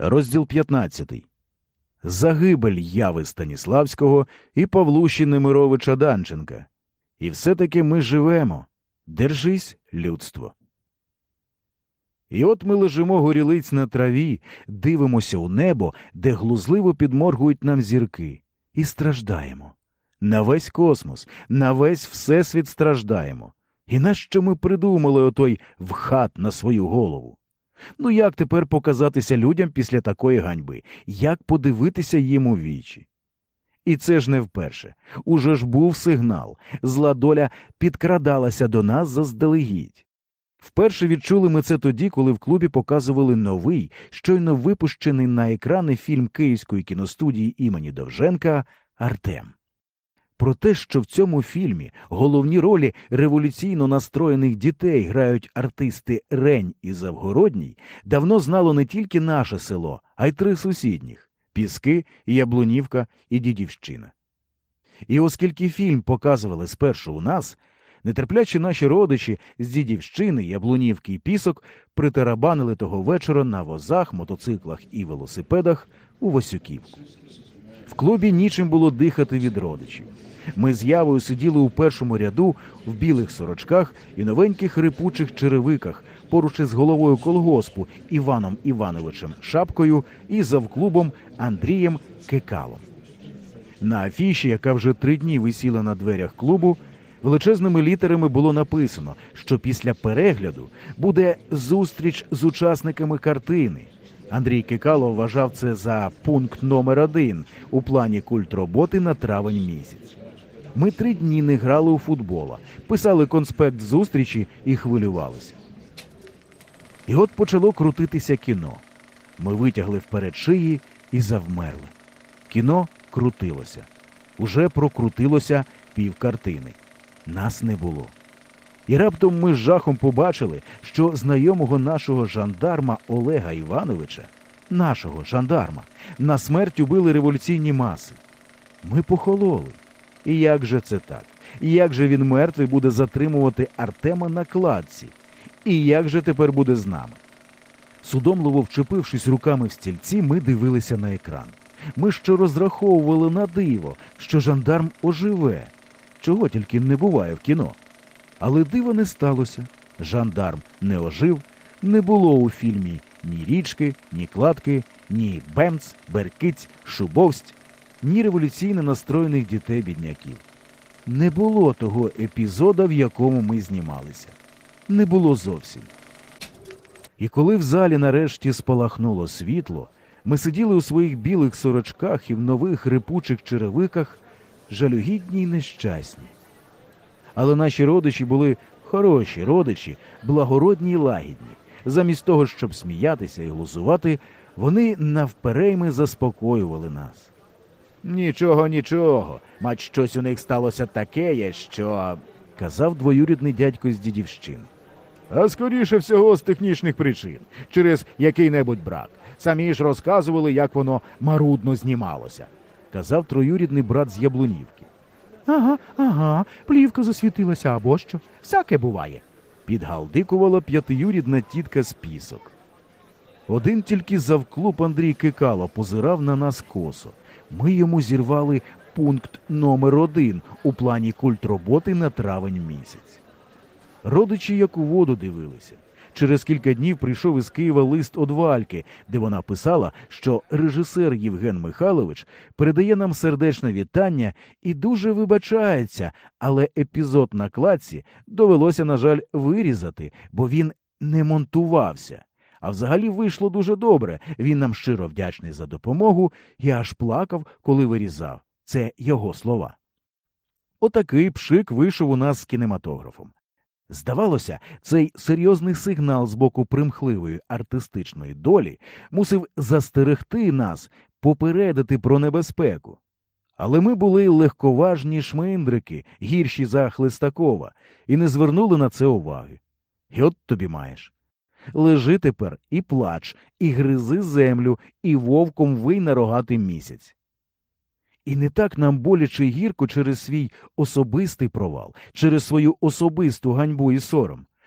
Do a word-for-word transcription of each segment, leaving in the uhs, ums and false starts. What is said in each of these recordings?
Розділ п'ятнадцятий. Загибель Яви Станіславського і Павлуші Немировича Данченка. І все-таки ми живемо. Держись, людство. І от ми лежимо горілиць на траві, дивимося у небо, де глузливо підморгують нам зірки, і страждаємо. На весь космос, на весь всесвіт страждаємо. І нащо ми придумали отой вхат на свою голову? Ну як тепер показатися людям після такої ганьби? Як подивитися їм у вічі? І це ж не вперше. Уже ж був сигнал. Зла доля підкрадалася до нас заздалегідь. Вперше відчули ми це тоді, коли в клубі показували новий, щойно випущений на екрани фільм Київської кіностудії імені Довженка «Артем». Про те, що в цьому фільмі головні ролі революційно настроєних дітей грають артисти Рень і Завгородній, давно знало не тільки наше село, а й три сусідніх – Піски, Яблунівка і Дідівщина. І оскільки фільм показували спершу у нас, нетерплячі наші родичі з Дідівщини, Яблунівки і Пісок притарабанили того вечора на возах, мотоциклах і велосипедах у Васюківку. В клубі нічим було дихати від родичів. Ми з Явою сиділи у першому ряду в білих сорочках і новеньких рипучих черевиках поруч із головою колгоспу Іваном Івановичем Шапкою і завклубом Андрієм Кекалом. На афіші, яка вже три дні висіла на дверях клубу, величезними літерами було написано, що після перегляду буде зустріч з учасниками картини. Андрій Кекало вважав це за пункт номер один у плані культроботи на травень місяць. Ми три дні не грали у футбола, писали конспект зустрічі і хвилювалися. І от почало крутитися кіно. Ми витягли вперед шиї і завмерли. Кіно крутилося. Уже прокрутилося півкартини. Нас не було. І раптом ми з жахом побачили, що знайомого нашого жандарма Олега Івановича, нашого жандарма, на смерть убили революційні маси. Ми похололи. І як же це так? І як же він мертвий буде затримувати Артема на кладці? І як же тепер буде з нами? Судомливо вчепившись руками в стільці, ми дивилися на екран. Ми ще розраховували на диво, що жандарм оживе. Чого тільки не буває в кіно. Але дива не сталося. Жандарм не ожив, не було у фільмі ні річки, ні кладки, ні бемц, беркиць, шубовсть, ні революційно настроєних дітей-бідняків. Не було того епізода, в якому ми знімалися. Не було зовсім. І коли в залі нарешті спалахнуло світло, ми сиділи у своїх білих сорочках і в нових рипучих черевиках, жалюгідні й нещасні. Але наші родичі були хороші родичі, благородні й лагідні. Замість того, щоб сміятися і глузувати, вони навперейми заспокоювали нас. «Нічого, нічого, мать, щось у них сталося таке, що...» – казав двоюрідний дядько з Дідівщини. «А скоріше всього з технічних причин, через який-небудь брак. Самі ж розказували, як воно марудно знімалося», – казав троюрідний брат з Яблунівки. «Ага, ага, плівка засвітилася або що. Всяке буває», – підгалдикувала п'ятиюрідна тітка з Пісок. Один тільки завклуб Андрій Кекало позирав на нас косо. Ми йому зірвали пункт номер один у плані культроботи на травень місяць. Родичі як у воду дивилися. Через кілька днів прийшов із Києва лист од Вальки, де вона писала, що режисер Євген Михайлович передає нам сердечне вітання і дуже вибачається, але епізод на кладці довелося, на жаль, вирізати, бо він не монтувався. А взагалі вийшло дуже добре, він нам щиро вдячний за допомогу і аж плакав, коли вирізав. Це його слова. Отакий пшик вийшов у нас з кінематографом. Здавалося, цей серйозний сигнал з боку примхливої артистичної долі мусив застерегти нас, попередити про небезпеку. Але ми були легковажні шминдрики, гірші за Хлестакова, і не звернули на це уваги. І от тобі маєш. Лежи тепер і плач, і гризи землю, і вовком вий на рогатий місяць. І не так нам боляче й гірко через свій особистий провал, через свою особисту ганьбу і сором.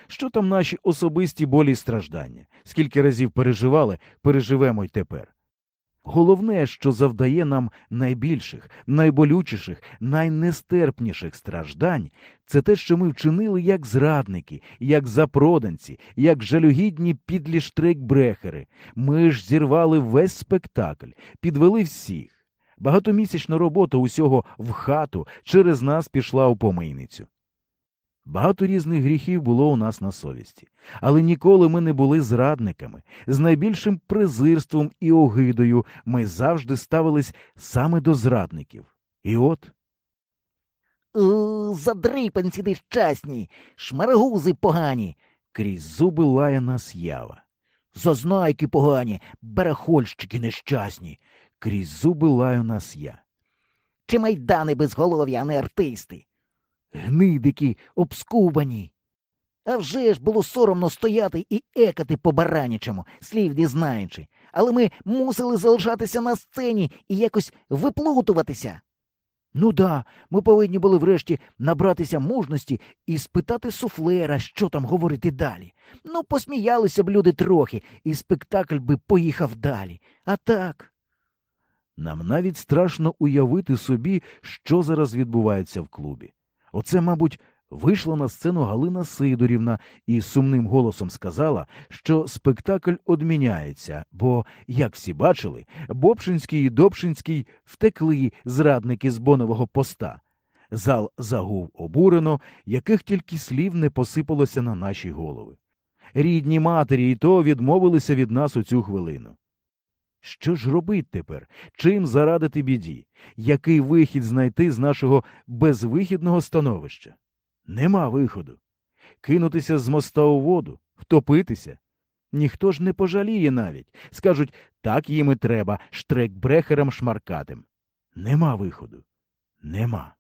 Що там наші особисті болі й страждання? Скільки разів переживали, переживемо й тепер. Головне, що завдає нам найбільших, найболючіших, найнестерпніших страждань, це те, що ми вчинили як зрадники, як запроданці, як жалюгідні підлі штрейкбрехери. Ми ж зірвали весь спектакль, підвели всіх. Багатомісячна робота усього в хату через нас пішла у помийницю. Багато різних гріхів було у нас на совісті, але ніколи ми не були зрадниками. З найбільшим презирством і огидою ми завжди ставились саме до зрадників. І от... «О, задрипанці нещасні, шмарагузи погані!» крізь зуби лає нас Ява. «Зазнайки погані, барахольщики нещасні!» крізь зуби лаю нас я. «Чи майдани безголов'я, а не артисти!» Гнидики обскубані. А вже ж було соромно стояти і екати по баранячому, слів не знаючи. Але ми мусили залишатися на сцені і якось виплутуватися. Ну да, ми повинні були врешті набратися мужності і спитати суфлера, що там говорити далі. Ну, посміялися б люди трохи, і спектакль би поїхав далі. А так... Нам навіть страшно уявити собі, що зараз відбувається в клубі. Оце, мабуть, вийшла на сцену Галина Сидорівна і сумним голосом сказала, що спектакль одміняється, бо, як всі бачили, Бобшинський і Добшинський втекли зрадники з Бонового поста. Зал загув обурено, яких тільки слів не посипалося на наші голови. Рідні матері і то відмовилися від нас у цю хвилину. Що ж робить тепер? Чим зарадити біді? Який вихід знайти з нашого безвихідного становища? Нема виходу. Кинутися з моста у воду? Втопитися? Ніхто ж не пожаліє навіть. Скажуть, так їм і треба, штрекбрехерам шмаркатим. Нема виходу. Нема.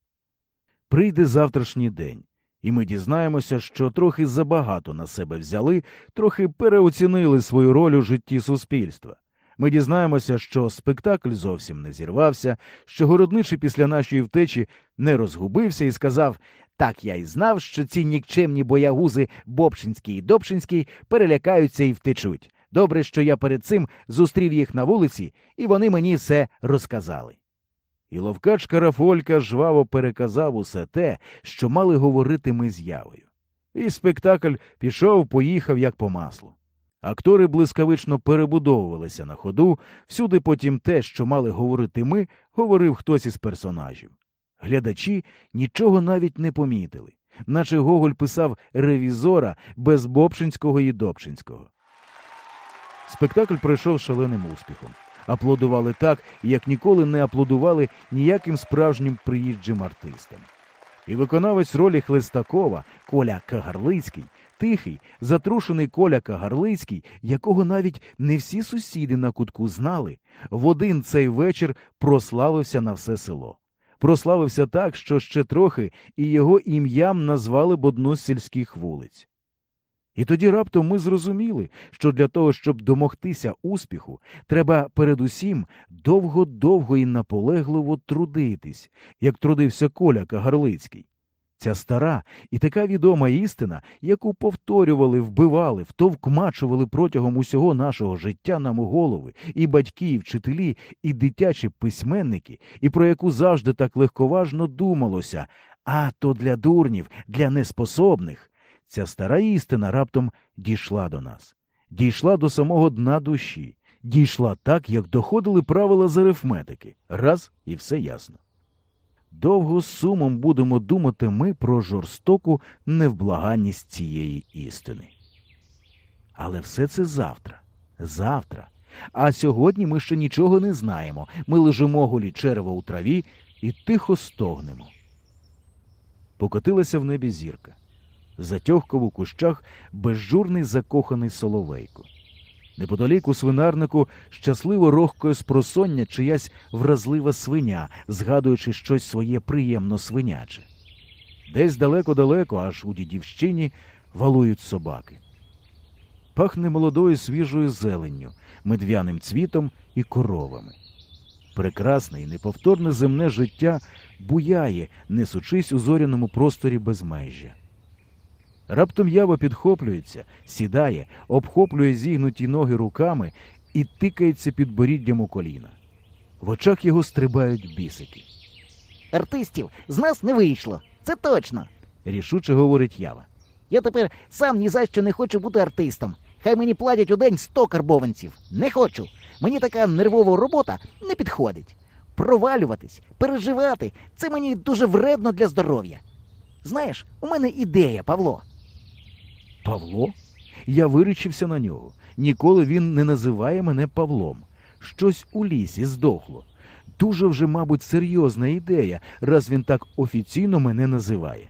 Прийде завтрашній день, і ми дізнаємося, що трохи забагато на себе взяли, трохи переоцінили свою роль у житті суспільства. Ми дізнаємося, що спектакль зовсім не зірвався, що Городничий після нашої втечі не розгубився і сказав: «Так я й знав, що ці нікчемні боягузи Бобшинський і Добшинський перелякаються і втечуть. Добре, що я перед цим зустрів їх на вулиці, і вони мені все розказали». І ловкач Карафолька жваво переказав усе те, що мали говорити ми з Явою. І спектакль пішов-поїхав як по маслу. Актори блискавично перебудовувалися на ходу, всюди потім те, що мали говорити ми, говорив хтось із персонажів. Глядачі нічого навіть не помітили, наче Гоголь писав ревізора без Бобшинського і Добшинського. Спектакль пройшов шаленим успіхом. Аплодували так, як ніколи не аплодували ніяким справжнім приїжджим артистам. І виконавець ролі Хлестакова, Коля Кагарлицький, тихий, затрушений Коля Кагарлицький, якого навіть не всі сусіди на кутку знали, в один цей вечір прославився на все село. Прославився так, що ще трохи і його ім'ям назвали б одну з сільських вулиць. І тоді раптом ми зрозуміли, що для того, щоб домогтися успіху, треба передусім довго-довго і наполегливо трудитись, як трудився Коля Кагарлицький. Ця стара і така відома істина, яку повторювали, вбивали, втовкмачували протягом усього нашого життя нам у голови і батьки, і вчителі, і дитячі письменники, і про яку завжди так легковажно думалося, а то для дурнів, для неспособних. Ця стара істина раптом дійшла до нас, дійшла до самого дна душі, дійшла так, як доходили правила з арифметики. Раз – і все ясно. Довго з сумом будемо думати ми про жорстоку невблаганність цієї істини. Але все це завтра, завтра. А сьогодні ми ще нічого не знаємо. Ми лежимо голі черева у траві і тихо стогнемо. Покотилася в небі зірка. Затьохкав у кущах безжурний закоханий соловейко. Неподалік у свинарнику щасливо рохкає з просоння чиясь вразлива свиня, згадуючи щось своє приємно свиняче. Десь далеко-далеко, аж у дідівщині, валують собаки. Пахне молодою свіжою зеленню, медвяним цвітом і коровами. Прекрасне і неповторне земне життя буяє, несучись у зоряному просторі безмежжя. Раптом Ява підхоплюється, сідає, обхоплює зігнуті ноги руками і тикається підборіддям у коліна. В очах його стрибають бісики. Артистів з нас не вийшло, це точно. Рішуче говорить Ява. Я тепер сам ні за що не хочу бути артистом. Хай мені платять у день сто карбованців. Не хочу. Мені така нервова робота не підходить. Провалюватись, переживати – це мені дуже вредно для здоров'я. Знаєш, у мене ідея, Павло. Павло? Я вирічився на нього. Ніколи він не називає мене Павлом. Щось у лісі здохло. Дуже вже, мабуть, серйозна ідея, раз він так офіційно мене називає.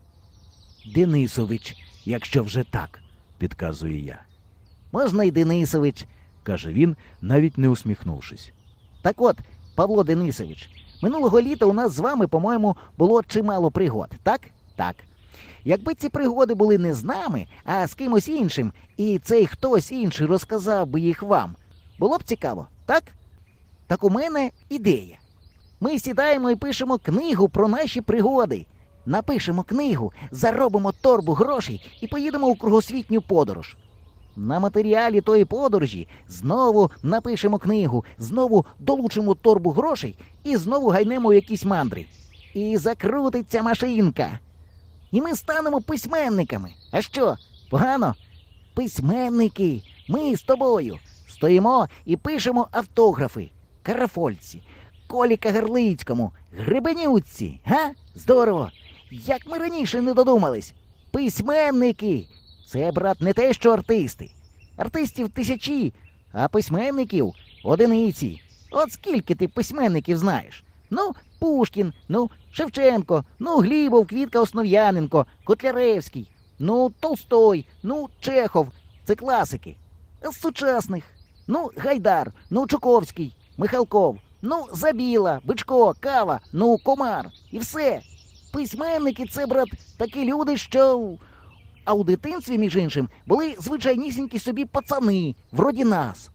Денисович, якщо вже так, Підказую я. можна й Денисович. Каже він, навіть не усміхнувшись. Так от, Павло Денисович, минулого літа у нас з вами, по-моєму, було чимало пригод, так? Так. Якби ці пригоди були не з нами, а з кимось іншим, і цей хтось інший розказав би їх вам, було б цікаво, так? Так у мене ідея. Ми сідаємо і пишемо книгу про наші пригоди. Напишемо книгу, заробимо торбу грошей і поїдемо у кругосвітню подорож. На матеріалі тої подорожі знову напишемо книгу, знову долучимо торбу грошей і знову гайнемо у якісь мандри. І закрутиться машинка. І ми станемо письменниками. А що, погано? Письменники, ми з тобою стоїмо і пишемо автографи. Карафольці, Колі Кагарлицькому, Гребенюцці. Га? Здорово! Як ми раніше не додумались? Письменники! Це, брат, не те, що артисти. Артистів тисячі, а письменників одиниці. От скільки ти письменників знаєш? Ну, Пушкін, ну, Шевченко, ну, Глібов, Квітка Основ'яненко, Котляревський, ну, Толстой, ну, Чехов. Це класики. А з сучасних? Ну, Гайдар, ну, Чуковський, Михалков, ну, Забіла, Бичко, Кава, ну, Комар. І все. Письменники – це, брат, такі люди, що... А у дитинстві, між іншим, були звичайнісінькі собі пацани, вроді нас.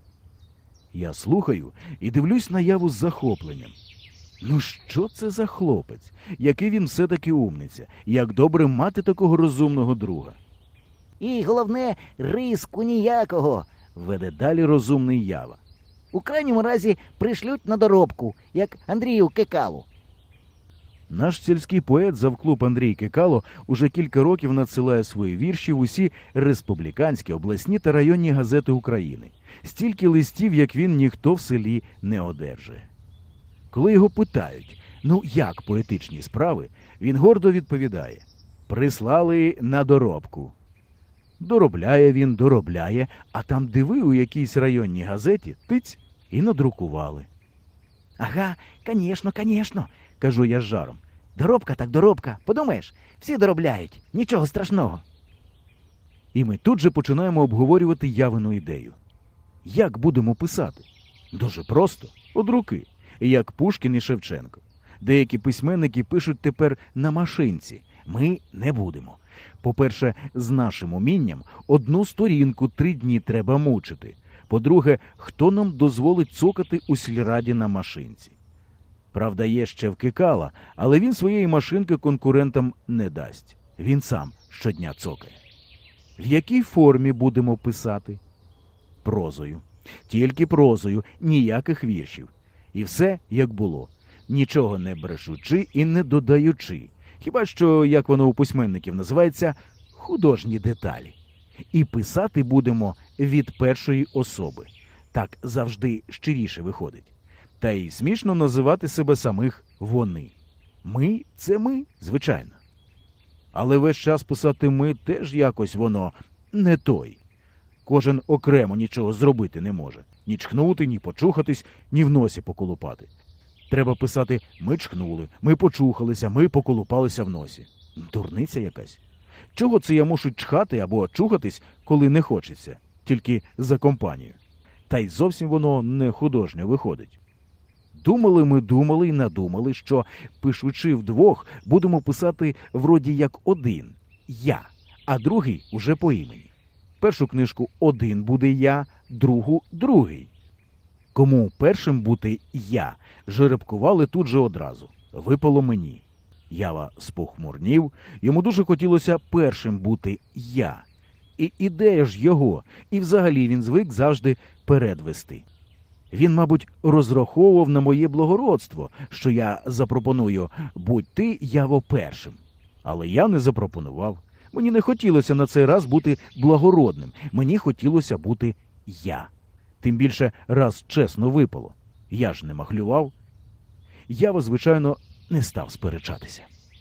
Я слухаю і дивлюсь на Яву з захопленням. Ну що це за хлопець? Який він все-таки умниця? Як добре мати такого розумного друга? І головне, риску ніякого, Веде далі розумний Ява. у крайньому разі пришлють на доробку, як Андрію Кекалу. Наш сільський поет завклуб Андрій Кекало уже кілька років надсилає свої вірші в усі республіканські, обласні та районні газети України. Стільки листів, як він, ніхто в селі не одержує. Коли його питають, ну як поетичні справи, він гордо відповідає: прислали на доробку. Доробляє він, доробляє, а там диви у якійсь районній газеті, тиць, і надрукували. Ага, конечно, конечно, Кажу я з жаром. доробка так доробка, подумаєш, всі доробляють, нічого страшного. І ми тут же починаємо обговорювати Явину ідею. Як будемо писати? Дуже просто, од руки, як Пушкін і Шевченко. Деякі письменники пишуть тепер на машинці. Ми не будемо. По-перше, з нашим умінням одну сторінку три дні треба мучити. По-друге, хто нам дозволить цокати у сільраді на машинці? Правда, є ще в Кекала, але він своєї машинки конкурентам не дасть. Він сам щодня цокає. В якій формі будемо писати? Прозою. Тільки прозою, ніяких віршів. І все, як було. Нічого не брешучи і не додаючи. Хіба що, як воно у письменників називається, художні деталі. І писати будемо від першої особи. Так завжди щиріше виходить. Та й смішно називати себе самих «вони». Ми – це ми, звичайно. Але весь час писати «ми» теж якось воно не той. Кожен окремо нічого зробити не може. Ні чхнути, ні почухатись, ні в носі поколупати. Треба писати «ми чхнули», «ми почухалися», «ми поколупалися в носі». Дурниця якась. Чого це я мушу чхати або чухатись, коли не хочеться? Тільки за компанію. Та й зовсім воно не художньо виходить. Думали ми, думали і надумали, що, пишучи вдвох, будемо писати вроді як один – я, а другий уже по імені. Першу книжку один буде я, другу – другий. Кому першим бути я, жеребкували тут же одразу. Випало мені. Ява спохмурнів, йому дуже хотілося першим бути я. І ідея ж його, і взагалі він звик завжди передвести. Він, мабуть, розраховував на моє благородство, що я запропоную «будь ти, Яво, першим». Але я не запропонував. Мені не хотілося на цей раз бути благородним, мені хотілося бути я. Тим більше раз чесно випало. Я ж не махлював. Ява, звичайно, не став сперечатися.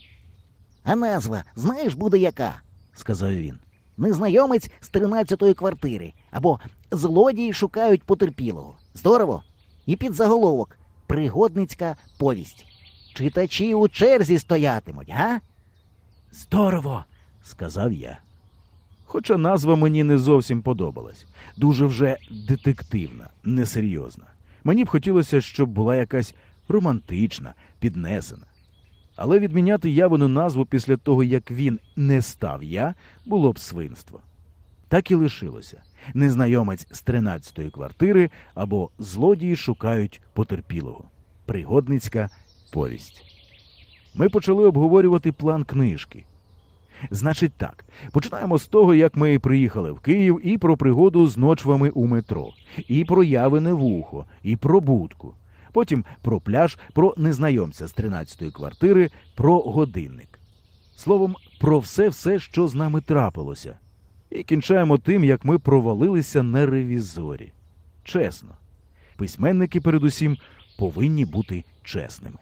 А назва, знаєш, буде яка? Сказав він. Незнайомець з тринадцятої квартири. Або злодії шукають потерпілого. Здорово? І під заголовок «Пригодницька повість». Читачі у черзі стоятимуть, га? Здорово, сказав я. Хоча назва мені не зовсім подобалась. Дуже вже детективна, несерйозна. Мені б хотілося, щоб була якась романтична, піднесена. Але відміняти Явину назву після того, як він не став я, було б свинство. Так і лишилося. Незнайомець з тринадцятої квартири або злодії шукають потерпілого. Пригодницька повість. Ми почали обговорювати план книжки. Значить так, починаємо з того, як ми приїхали в Київ, і про пригоду з ночвами у метро, і про Явине вухо, і про будку. Потім про пляж, про незнайомця з тринадцятої квартири, про годинник. Словом, про все-все, що з нами трапилося. І кінчаємо тим, як ми провалилися на ревізорі. Чесно. Письменники, передусім, повинні бути чесними.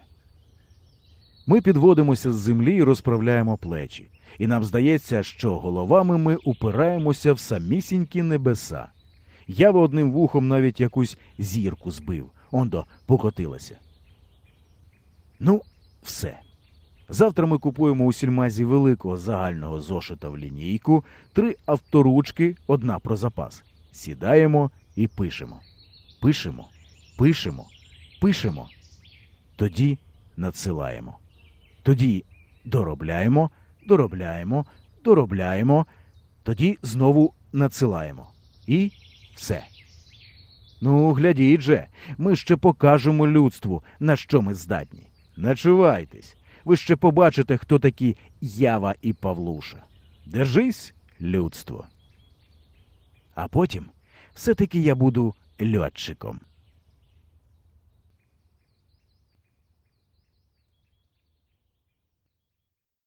Ми підводимося з землі і розправляємо плечі. І нам здається, що головами ми упираємося в самісінькі небеса. Ява одним вухом навіть якусь зірку збив. Ондо покотилася. Ну, все. Завтра ми купуємо у сільмазі великого загального зошита в лінійку, три авторучки, одна про запас. Сідаємо і пишемо. Пишемо, пишемо, пишемо. Тоді надсилаємо. Тоді доробляємо, доробляємо, доробляємо, тоді знову надсилаємо. І все. Ну, глядіть же, ми ще покажемо людству, на що ми здатні. Начувайтесь, ви ще побачите, хто такі Ява і Павлуша. Держись, людство. А потім все-таки я буду льотчиком.